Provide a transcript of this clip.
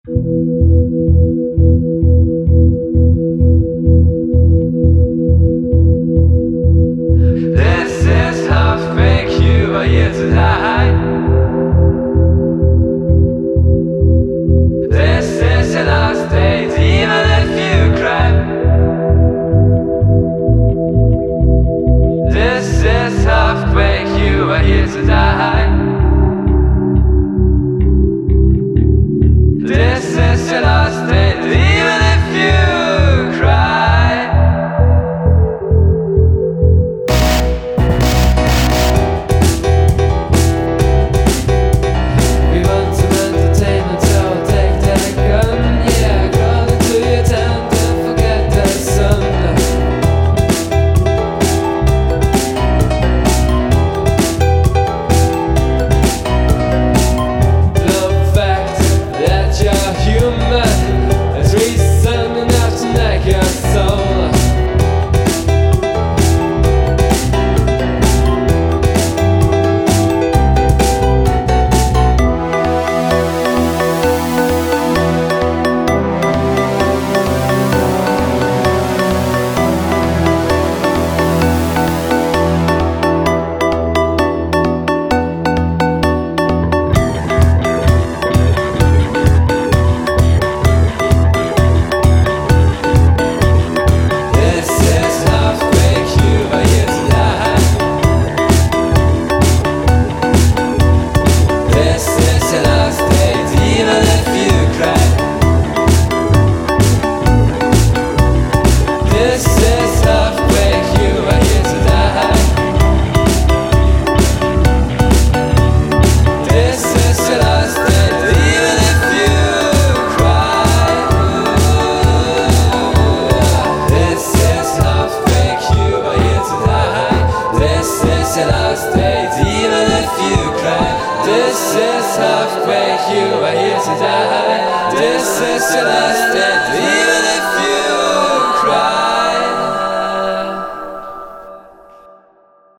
This is earthquake, you are here to die. This is your last day, even if you cry. This is earthquake, you are here to die. This is your last day, even if you cry. We want some entertainment, so take that gun. Yeah, crawl into your tent and forget the sun. Love fact that you're human is reason enough to neck your soul. This is earthquake, you are here to die. This is your last day, even if you cry. This is earthquake, you are here to die. This is your last day, even if you cry. This is earthquake, you are here to die. This is your last day, even if you cry. This is earthquake, you are here to die. This is your last day,